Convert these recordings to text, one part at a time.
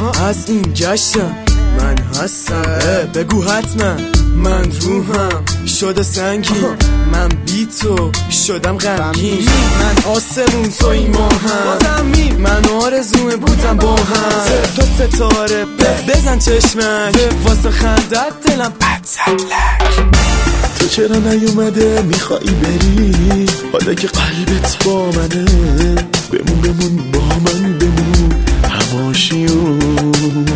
از این جشن من هستم. بگو حتما من روحم شده سنگین، من بی تو شدم غمگین. من آسمون توی ماهم، من آرزوم بودم با هم. تو ستاره بزن چشمک، واسه خندت دلم پتلک. تو چرا نیومده میخوایی بری؟ حالا که قلبت با منه، بمون با من بمون هماشیون.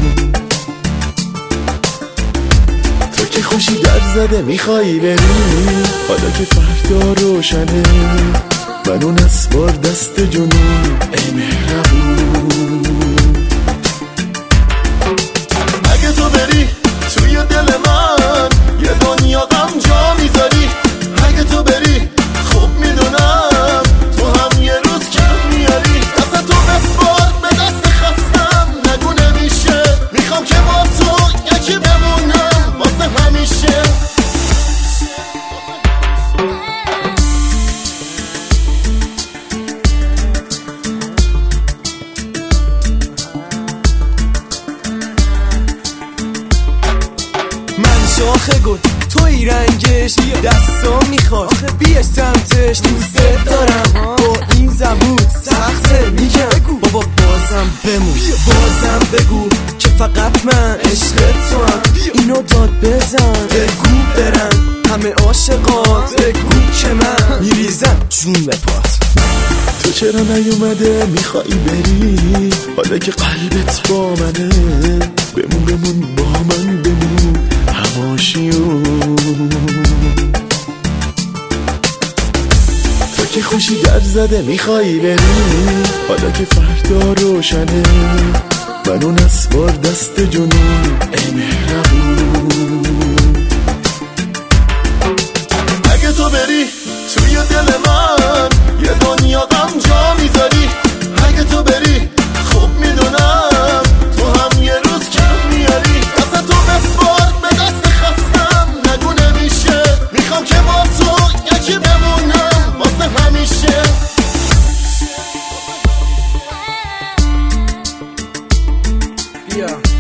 تو که خوشی در زده میخوایی بری، حالا که فردا روشنه منو نسپار دست جنون ای مهربون. اگه تو بری توی دل من یه دنیا غم جا میذاری. اگه تو بری خوب میدونم تو هم یه روز کم میاری. دست تو بسپار به دست خستم، نگو نمیشه، میخوام که با تو یکی بمونم واسه همیشه. من شاخه گل توی رنگش، دستا میخواد آخه بیش سمتش. دوست دارم با این زبون سخته میگم بابا بازم بمون. بازم بگو که فقط من عشق تو هم، اینو داد بزن بگو برن همه عاشقات. بگو که من میریزم جون به پات. تو چرا نیومده میخوایی بری؟ حالا که قلبت با منه، بمون با من بمون هماشیون. تو که خوشی در زده میخوایی بری، حالا که فردا روشنه منو نسپار دست جنون ای مهربون. اگه تو بری توی دل من یه دنیا غم جا میذاری. اگه تو بری خوب میدونم تو هم یه روز کم میاری. دست تو بسپار به دست خستم، نگو نمیشه، میخوام که با تو یکی بمونم واسه همیشه. بیا